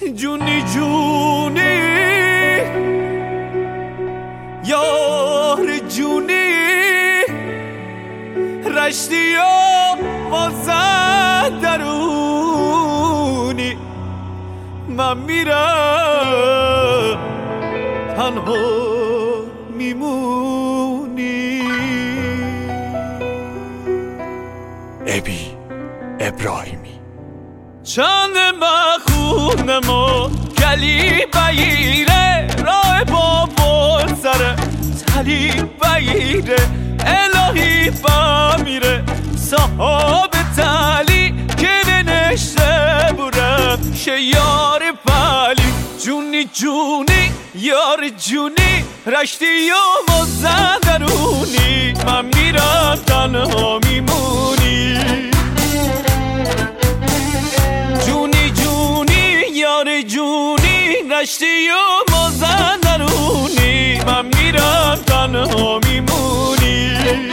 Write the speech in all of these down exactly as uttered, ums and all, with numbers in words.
جونی جونی یار جونی رشتی و مازد درونی من میرم تنها میمونی. ابی ابراهیمی چند مخونم و گلی بگیره راه بابل سره تلی بگیره الهی بمیره صحاب تلی که ننشته بورم شیار پلی جونی جونی یار جونی رشتی و مازد درونی من میرم تنها میمونی. جونی جونی یار جونی رشتی و مازد درونی من میرم تنها میمونی.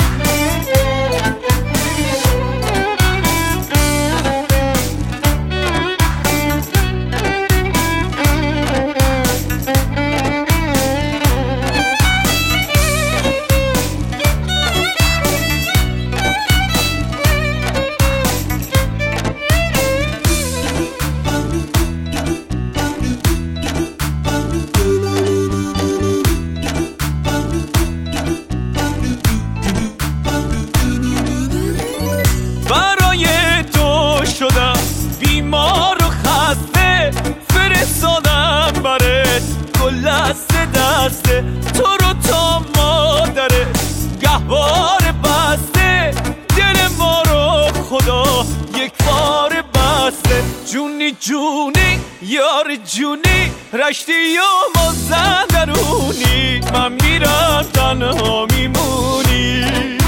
شدم بیمار و خسته فرستادم برات گل دسته دسته تو رو تا مادرت گهوار بسته دل ما رو خدا یک بار بسته. جونی جونی یار جونی رشتی و مازد درونی من میرم تنها میمونی.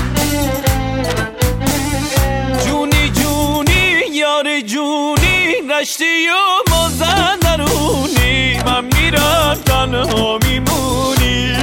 یار جونی رشتی و مازد درونی من میرم تنها میمونی.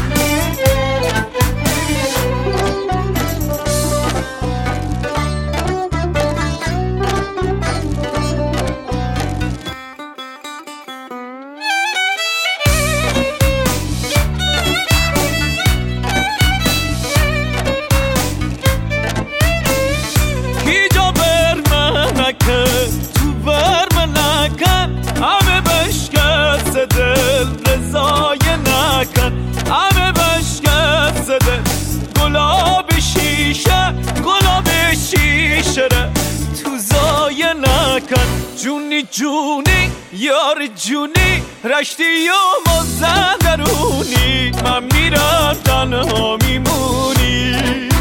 تو بر من نکن همه بشکست دل رضای نکن همه بشکست دل گلاب شیشه گلاب شیشه ره تو زای نکن. جونی جونی یار جونی رشتی و مازد درونی من میرم تنها میمونی.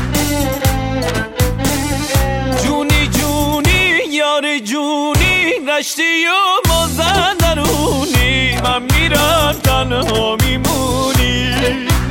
جونی جونی یار جونی رشتی و مازد درونی من میرم تنها میمونی.